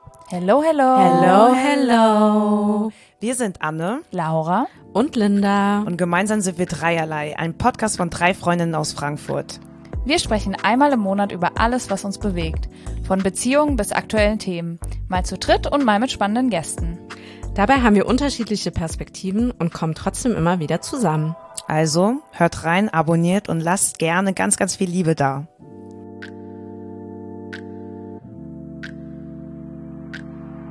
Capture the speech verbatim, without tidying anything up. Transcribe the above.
Hello, hello. Hello, hello. Wir sind Anne, Laura und Linda. Und gemeinsam sind wir Dreierlei, ein Podcast von drei Freundinnen aus Frankfurt. Wir sprechen einmal im Monat über alles, was uns bewegt. Von Beziehungen bis aktuellen Themen. Mal zu dritt und mal mit spannenden Gästen. Dabei haben wir unterschiedliche Perspektiven und kommen trotzdem immer wieder zusammen. Also hört rein, abonniert und lasst gerne ganz, ganz viel Liebe da.